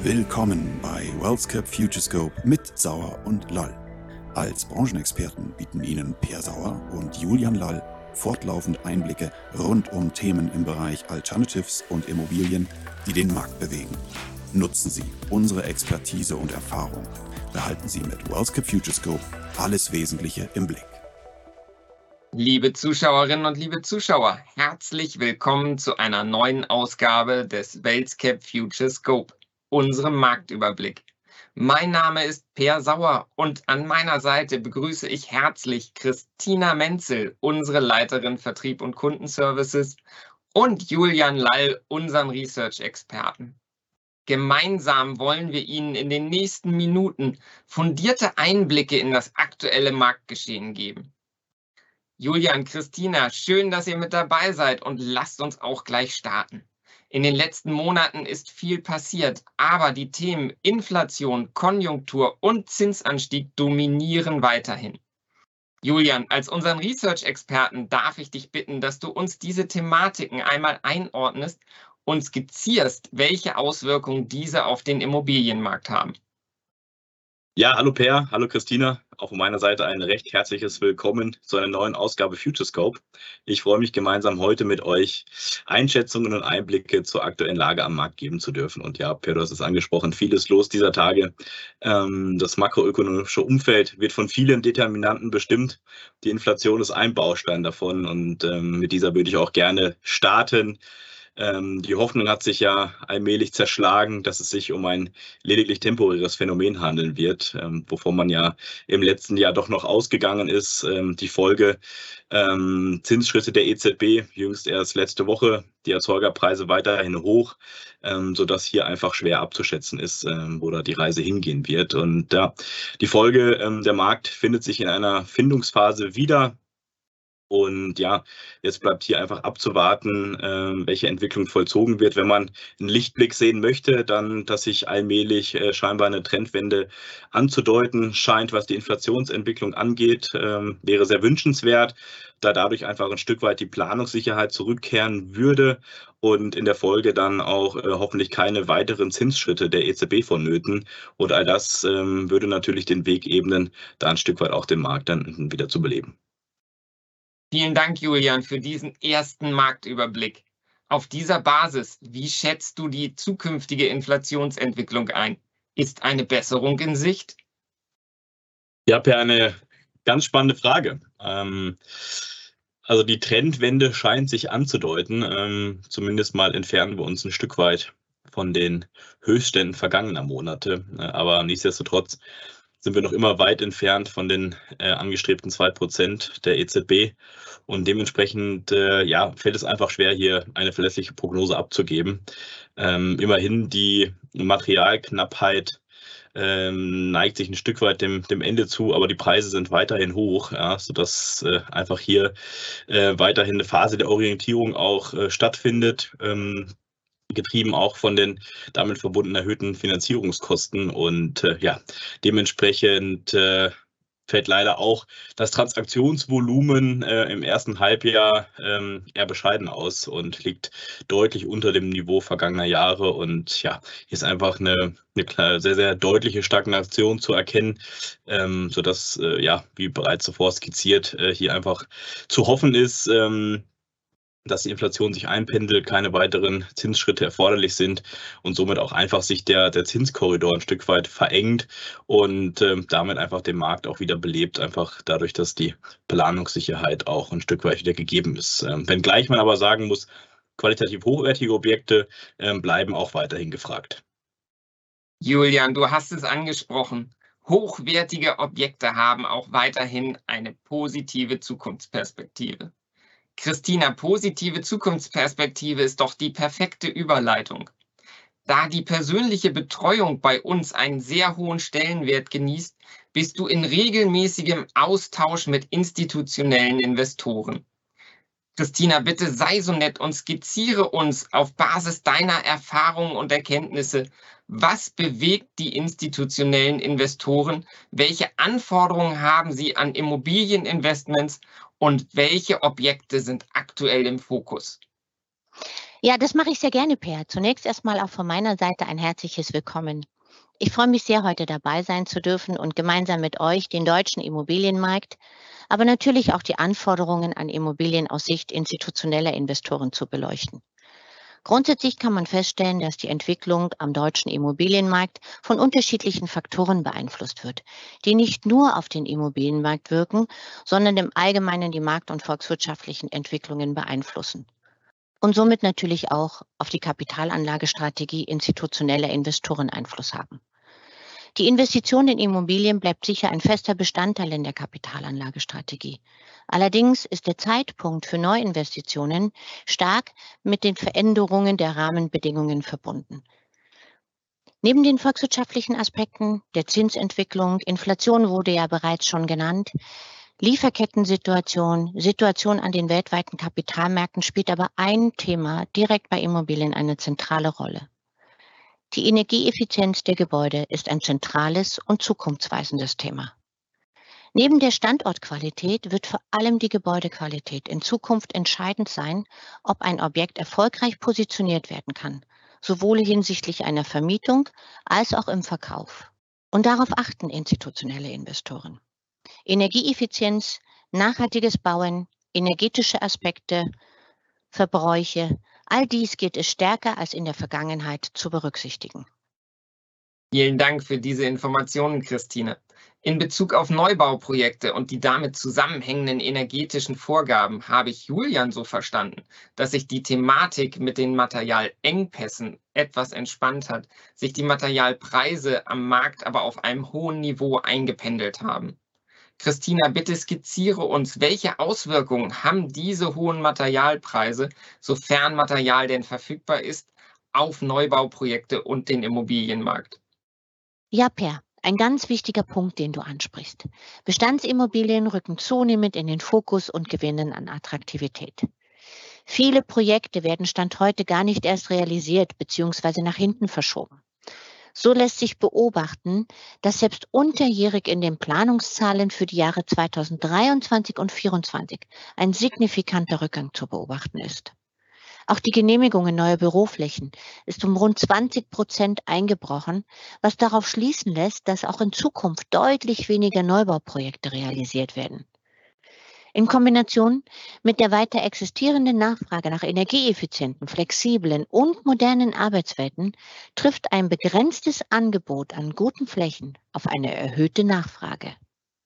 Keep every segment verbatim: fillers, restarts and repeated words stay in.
Willkommen bei WealthCap Futurescope mit Sauer und Lall. Als Branchenexperten bieten Ihnen Per Sauer und Julian Lall fortlaufend Einblicke rund um Themen im Bereich Alternatives und Immobilien, die den Markt bewegen. Nutzen Sie unsere Expertise und Erfahrung. Behalten Sie mit WealthCap Futurescope alles Wesentliche im Blick. Liebe Zuschauerinnen und liebe Zuschauer, herzlich willkommen zu einer neuen Ausgabe des WealthCap Futurescope, unserem Marktüberblick. Mein Name ist Per Sauer und an meiner Seite begrüße ich herzlich Christina Menzel, unsere Leiterin Vertrieb und Kundenservices, und Julian Lall, unseren Research-Experten. Gemeinsam wollen wir Ihnen in den nächsten Minuten fundierte Einblicke in das aktuelle Marktgeschehen geben. Julian, Christina, schön, dass ihr mit dabei seid und lasst uns auch gleich starten. In den letzten Monaten ist viel passiert, aber die Themen Inflation, Konjunktur und Zinsanstieg dominieren weiterhin. Julian, als unseren Research-Experten darf ich dich bitten, dass du uns diese Thematiken einmal einordnest und skizzierst, welche Auswirkungen diese auf den Immobilienmarkt haben. Ja, hallo Per, hallo Christina. Auch von meiner Seite ein recht herzliches Willkommen zu einer neuen Ausgabe Futurescope. Ich freue mich, gemeinsam heute mit euch Einschätzungen und Einblicke zur aktuellen Lage am Markt geben zu dürfen. Und ja, Per, du hast es angesprochen, vieles los dieser Tage. Ähm, das makroökonomische Umfeld wird von vielen Determinanten bestimmt. Die Inflation ist ein Baustein davon und ähm, mit dieser würde ich auch gerne starten. Ähm, die Hoffnung hat sich ja allmählich zerschlagen, dass es sich um ein lediglich temporäres Phänomen handeln wird, ähm, wovon man ja im letzten Jahr doch noch ausgegangen ist. Ähm, die Folge ähm, Zinsschritte der E Z B, jüngst erst letzte Woche, die Erzeugerpreise weiterhin hoch, ähm, sodass hier einfach schwer abzuschätzen ist, ähm, wo da die Reise hingehen wird. Und ja, die Folge, ähm, der Markt findet sich in einer Findungsphase wieder. Und ja, jetzt bleibt hier einfach abzuwarten, äh, welche Entwicklung vollzogen wird. Wenn man einen Lichtblick sehen möchte, dann, dass sich allmählich äh, scheinbar eine Trendwende anzudeuten scheint, was die Inflationsentwicklung angeht, ähm, wäre sehr wünschenswert, da dadurch einfach ein Stück weit die Planungssicherheit zurückkehren würde und in der Folge dann auch äh, hoffentlich keine weiteren Zinsschritte der E Z B vonnöten. Und all das ähm, würde natürlich den Weg ebnen, da ein Stück weit auch den Markt dann wieder zu beleben. Vielen Dank, Julian, für diesen ersten Marktüberblick. Auf dieser Basis, wie schätzt du die zukünftige Inflationsentwicklung ein? Ist eine Besserung in Sicht? Ja, Per, eine ganz spannende Frage. Ähm, also die Trendwende scheint sich anzudeuten. Ähm, zumindest mal entfernen wir uns ein Stück weit von den Höchstständen vergangener Monate. Äh, aber nichtsdestotrotz sind wir noch immer weit entfernt von den äh, angestrebten zwei Prozent der E Z B. Und dementsprechend äh, ja, fällt es einfach schwer, hier eine verlässliche Prognose abzugeben. Ähm, immerhin die Materialknappheit ähm, neigt sich ein Stück weit dem, dem Ende zu, aber die Preise sind weiterhin hoch, ja, sodass äh, einfach hier äh, weiterhin eine Phase der Orientierung auch äh, stattfindet. Ähm, getrieben auch von den damit verbundenen erhöhten Finanzierungskosten und äh, ja, dementsprechend äh, fällt leider auch das Transaktionsvolumen äh, im ersten Halbjahr ähm, eher bescheiden aus und liegt deutlich unter dem Niveau vergangener Jahre. Und ja, hier ist einfach eine, eine sehr, sehr deutliche Stagnation zu erkennen, ähm, sodass, äh, ja, wie bereits zuvor skizziert, äh, hier einfach zu hoffen ist, ähm, dass die Inflation sich einpendelt, keine weiteren Zinsschritte erforderlich sind und somit auch einfach sich der, der Zinskorridor ein Stück weit verengt und ähm, damit einfach den Markt auch wieder belebt, einfach dadurch, dass die Planungssicherheit auch ein Stück weit wieder gegeben ist. Ähm, wenngleich man aber sagen muss, qualitativ hochwertige Objekte ähm, bleiben auch weiterhin gefragt. Julian, du hast es angesprochen. Hochwertige Objekte haben auch weiterhin eine positive Zukunftsperspektive. Christina, positive Zukunftsperspektive ist doch die perfekte Überleitung. Da die persönliche Betreuung bei uns einen sehr hohen Stellenwert genießt, bist du in regelmäßigem Austausch mit institutionellen Investoren. Christina, bitte sei so nett und skizziere uns auf Basis deiner Erfahrungen und Erkenntnisse, was bewegt die institutionellen Investoren, welche Anforderungen haben sie an Immobilieninvestments und welche Objekte sind aktuell im Fokus? Ja, das mache ich sehr gerne, Per. Zunächst erstmal auch von meiner Seite ein herzliches Willkommen. Ich freue mich sehr, heute dabei sein zu dürfen und gemeinsam mit euch den deutschen Immobilienmarkt, aber natürlich auch die Anforderungen an Immobilien aus Sicht institutioneller Investoren zu beleuchten. Grundsätzlich kann man feststellen, dass die Entwicklung am deutschen Immobilienmarkt von unterschiedlichen Faktoren beeinflusst wird, die nicht nur auf den Immobilienmarkt wirken, sondern im Allgemeinen die markt- und volkswirtschaftlichen Entwicklungen beeinflussen. Und somit natürlich auch auf die Kapitalanlagestrategie institutioneller Investoren Einfluss haben. Die Investition in Immobilien bleibt sicher ein fester Bestandteil in der Kapitalanlagestrategie. Allerdings ist der Zeitpunkt für Neuinvestitionen stark mit den Veränderungen der Rahmenbedingungen verbunden. Neben den volkswirtschaftlichen Aspekten der Zinsentwicklung, Inflation wurde ja bereits schon genannt, Lieferkettensituation, Situation an den weltweiten Kapitalmärkten spielt aber ein Thema direkt bei Immobilien eine zentrale Rolle. Die Energieeffizienz der Gebäude ist ein zentrales und zukunftsweisendes Thema. Neben der Standortqualität wird vor allem die Gebäudequalität in Zukunft entscheidend sein, ob ein Objekt erfolgreich positioniert werden kann, sowohl hinsichtlich einer Vermietung als auch im Verkauf. Und darauf achten institutionelle Investoren. Energieeffizienz, nachhaltiges Bauen, energetische Aspekte, Verbräuche, all dies gilt es stärker als in der Vergangenheit zu berücksichtigen. Vielen Dank für diese Informationen, Christine. In Bezug auf Neubauprojekte und die damit zusammenhängenden energetischen Vorgaben habe ich Julian so verstanden, dass sich die Thematik mit den Materialengpässen etwas entspannt hat, sich die Materialpreise am Markt aber auf einem hohen Niveau eingependelt haben. Christina, bitte skizziere uns, welche Auswirkungen haben diese hohen Materialpreise, sofern Material denn verfügbar ist, auf Neubauprojekte und den Immobilienmarkt? Ja, Per, ein ganz wichtiger Punkt, den du ansprichst. Bestandsimmobilien rücken zunehmend in den Fokus und gewinnen an Attraktivität. Viele Projekte werden Stand heute gar nicht erst realisiert bzw. nach hinten verschoben. So lässt sich beobachten, dass selbst unterjährig in den Planungszahlen für die Jahre zweitausenddreiundzwanzig und zweitausendvierundzwanzig ein signifikanter Rückgang zu beobachten ist. Auch die Genehmigungen neuer Büroflächen ist um rund zwanzig Prozent eingebrochen, was darauf schließen lässt, dass auch in Zukunft deutlich weniger Neubauprojekte realisiert werden. In Kombination mit der weiter existierenden Nachfrage nach energieeffizienten, flexiblen und modernen Arbeitswelten trifft ein begrenztes Angebot an guten Flächen auf eine erhöhte Nachfrage.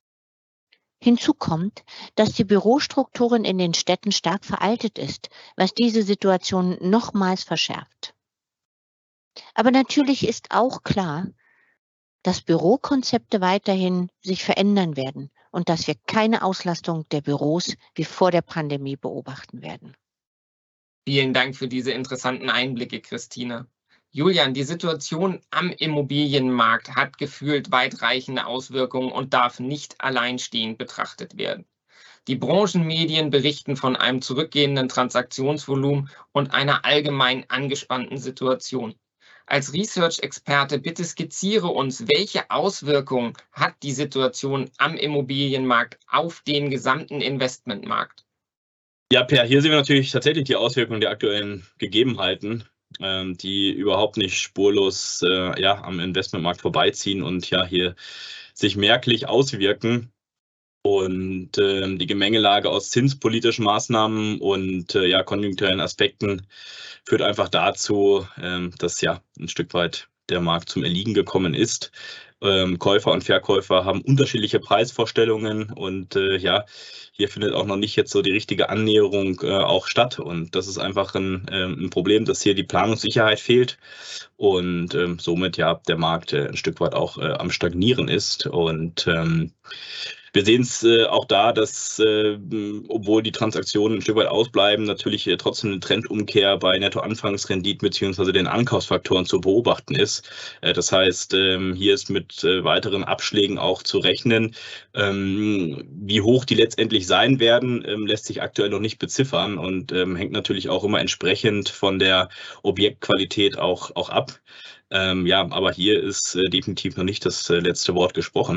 Hinzu kommt, dass die Bürostrukturen in den Städten stark veraltet ist, was diese Situation nochmals verschärft. Aber natürlich ist auch klar, dass Bürokonzepte weiterhin sich verändern werden und dass wir keine Auslastung der Büros wie vor der Pandemie beobachten werden. Vielen Dank für diese interessanten Einblicke, Christina. Julian, die Situation am Immobilienmarkt hat gefühlt weitreichende Auswirkungen und darf nicht alleinstehend betrachtet werden. Die Branchenmedien berichten von einem zurückgehenden Transaktionsvolumen und einer allgemein angespannten Situation. Als Research-Experte bitte skizziere uns, welche Auswirkungen hat die Situation am Immobilienmarkt auf den gesamten Investmentmarkt? Ja, Per, hier sehen wir natürlich tatsächlich die Auswirkungen der aktuellen Gegebenheiten, ähm, die überhaupt nicht spurlos äh, ja, am Investmentmarkt vorbeiziehen und ja hier sich merklich auswirken. Und äh, die Gemengelage aus zinspolitischen Maßnahmen und äh, ja, konjunkturellen Aspekten führt einfach dazu, äh, dass ja ein Stück weit der Markt zum Erliegen gekommen ist. Ähm, Käufer und Verkäufer haben unterschiedliche Preisvorstellungen und äh, ja, hier findet auch noch nicht jetzt so die richtige Annäherung äh, auch statt. Und das ist einfach ein, äh, ein Problem, dass hier die Planungssicherheit fehlt und äh, somit ja der Markt äh, ein Stück weit auch äh, am Stagnieren ist. Und ähm, wir sehen es äh, auch da, dass, äh, obwohl die Transaktionen ein Stück weit ausbleiben, natürlich äh, trotzdem eine Trendumkehr bei Nettoanfangsrenditen bzw. den Ankaufsfaktoren zu beobachten ist. Äh, das heißt, ähm, hier ist mit äh, weiteren Abschlägen auch zu rechnen. Ähm, wie hoch die letztendlich sein werden, ähm, lässt sich aktuell noch nicht beziffern und ähm, hängt natürlich auch immer entsprechend von der Objektqualität auch, auch ab. Ähm, ja, aber hier ist äh, definitiv noch nicht das äh, letzte Wort gesprochen.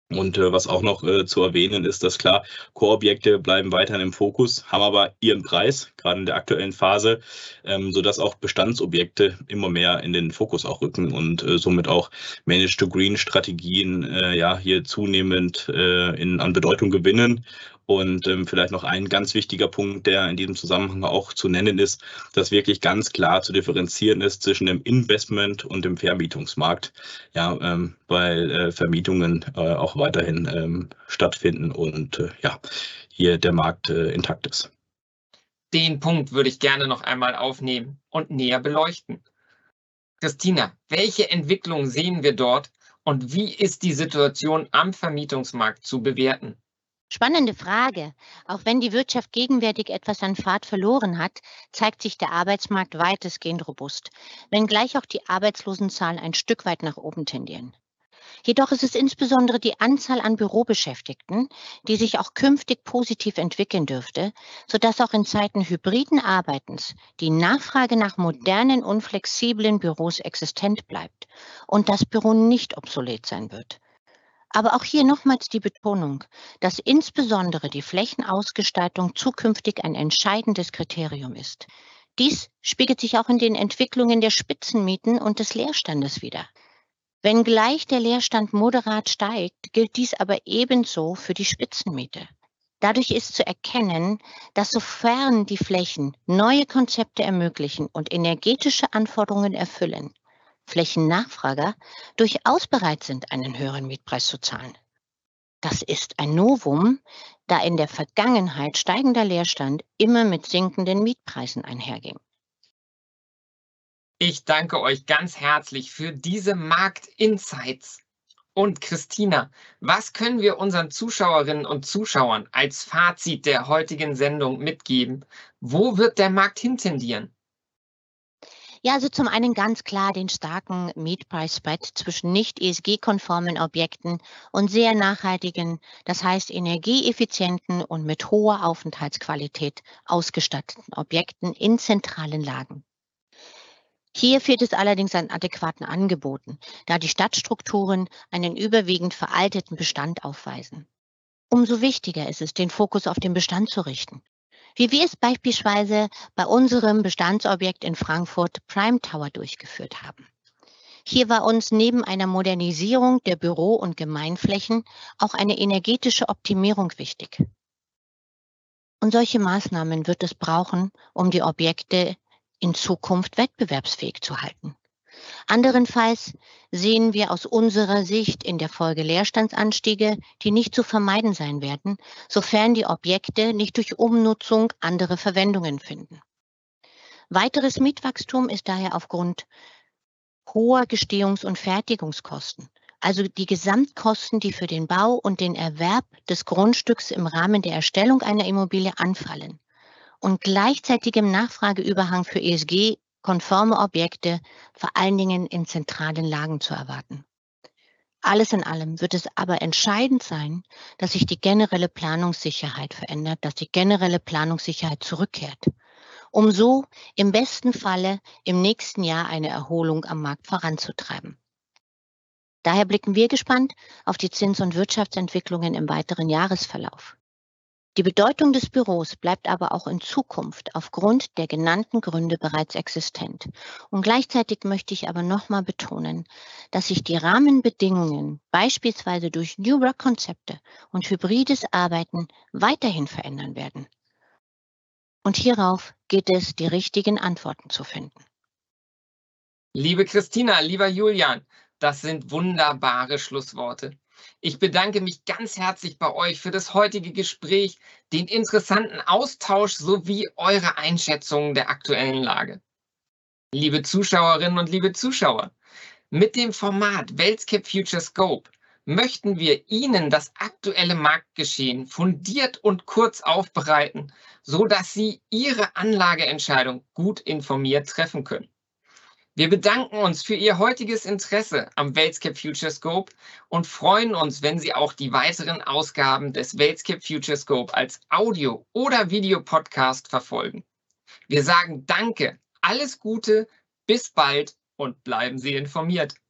Und äh, was auch noch äh, zu erwähnen ist, dass klar, Core-Objekte bleiben weiterhin im Fokus, haben aber ihren Preis, gerade in der aktuellen Phase, ähm, sodass auch Bestandsobjekte immer mehr in den Fokus auch rücken und äh, somit auch Managed-to-Green-Strategien äh, ja hier zunehmend äh, in, an Bedeutung gewinnen. Und ähm, vielleicht noch ein ganz wichtiger Punkt, der in diesem Zusammenhang auch zu nennen ist, dass wirklich ganz klar zu differenzieren ist zwischen dem Investment und dem Vermietungsmarkt. Ja, ähm, weil äh, Vermietungen äh, auch weiterhin ähm, stattfinden und äh, ja, hier der Markt äh, intakt ist. Den Punkt würde ich gerne noch einmal aufnehmen und näher beleuchten. Christina, welche Entwicklung sehen wir dort und wie ist die Situation am Vermietungsmarkt zu bewerten? Spannende Frage. Auch wenn die Wirtschaft gegenwärtig etwas an Fahrt verloren hat, zeigt sich der Arbeitsmarkt weitestgehend robust, wenngleich auch die Arbeitslosenzahlen ein Stück weit nach oben tendieren. Jedoch ist es insbesondere die Anzahl an Bürobeschäftigten, die sich auch künftig positiv entwickeln dürfte, sodass auch in Zeiten hybriden Arbeitens die Nachfrage nach modernen und flexiblen Büros existent bleibt und das Büro nicht obsolet sein wird. Aber auch hier nochmals die Betonung, dass insbesondere die Flächenausgestaltung zukünftig ein entscheidendes Kriterium ist. Dies spiegelt sich auch in den Entwicklungen der Spitzenmieten und des Leerstandes wider. Wenngleich der Leerstand moderat steigt, gilt dies aber ebenso für die Spitzenmiete. Dadurch ist zu erkennen, dass sofern die Flächen neue Konzepte ermöglichen und energetische Anforderungen erfüllen, Flächennachfrager durchaus bereit sind, einen höheren Mietpreis zu zahlen. Das ist ein Novum, da in der Vergangenheit steigender Leerstand immer mit sinkenden Mietpreisen einherging. Ich danke euch ganz herzlich für diese Marktinsights. Und Christina, was können wir unseren Zuschauerinnen und Zuschauern als Fazit der heutigen Sendung mitgeben? Wo wird der Markt hintendieren? Ja, also zum einen ganz klar den starken Mietpreisspread zwischen nicht E S G-konformen Objekten und sehr nachhaltigen, das heißt energieeffizienten und mit hoher Aufenthaltsqualität ausgestatteten Objekten in zentralen Lagen. Hier fehlt es allerdings an adäquaten Angeboten, da die Stadtstrukturen einen überwiegend veralteten Bestand aufweisen. Umso wichtiger ist es, den Fokus auf den Bestand zu richten. Wie wir es beispielsweise bei unserem Bestandsobjekt in Frankfurt Prime Tower durchgeführt haben. Hier war uns neben einer Modernisierung der Büro- und Gemeinflächen auch eine energetische Optimierung wichtig. Und solche Maßnahmen wird es brauchen, um die Objekte in Zukunft wettbewerbsfähig zu halten. Anderenfalls sehen wir aus unserer Sicht in der Folge Leerstandsanstiege, die nicht zu vermeiden sein werden, sofern die Objekte nicht durch Umnutzung andere Verwendungen finden. Weiteres Mietwachstum ist daher aufgrund hoher Gestehungs- und Fertigungskosten, also die Gesamtkosten, die für den Bau und den Erwerb des Grundstücks im Rahmen der Erstellung einer Immobilie anfallen, und gleichzeitigem Nachfrageüberhang für E S G-konforme Objekte, vor allen Dingen in zentralen Lagen zu erwarten. Alles in allem wird es aber entscheidend sein, dass sich die generelle Planungssicherheit verändert, dass die generelle Planungssicherheit zurückkehrt, um so im besten Falle im nächsten Jahr eine Erholung am Markt voranzutreiben. Daher blicken wir gespannt auf die Zins- und Wirtschaftsentwicklungen im weiteren Jahresverlauf. Die Bedeutung des Büros bleibt aber auch in Zukunft aufgrund der genannten Gründe bereits existent. Und gleichzeitig möchte ich aber nochmal betonen, dass sich die Rahmenbedingungen beispielsweise durch New Work-Konzepte und hybrides Arbeiten weiterhin verändern werden. Und hierauf geht es, die richtigen Antworten zu finden. Liebe Christina, lieber Julian, das sind wunderbare Schlussworte. Ich bedanke mich ganz herzlich bei euch für das heutige Gespräch, den interessanten Austausch sowie eure Einschätzungen der aktuellen Lage. Liebe Zuschauerinnen und liebe Zuschauer, mit dem Format WeltScape Future Scope möchten wir Ihnen das aktuelle Marktgeschehen fundiert und kurz aufbereiten, sodass Sie Ihre Anlageentscheidung gut informiert treffen können. Wir bedanken uns für Ihr heutiges Interesse am WeltScape Future Scope und freuen uns, wenn Sie auch die weiteren Ausgaben des WeltScape Future Scope als Audio- oder Videopodcast verfolgen. Wir sagen Danke, alles Gute, bis bald und bleiben Sie informiert.